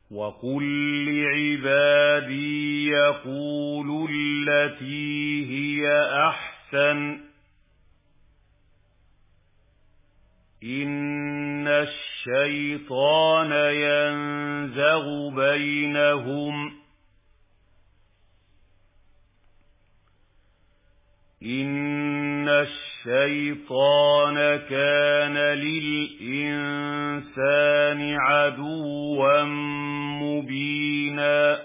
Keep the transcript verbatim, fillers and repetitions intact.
وَقُل لِّعِبَادِي يَقُولُوا الَّتِي هِيَ أَحْسَنُ إِنَّ الشَّيْطَانَ يَنزَغُ بَيْنَهُمْ إِنَّ الشَّيْطَانَ كَانَ لِلْإِنسَانِ عَدُوًّا مُّبِينًا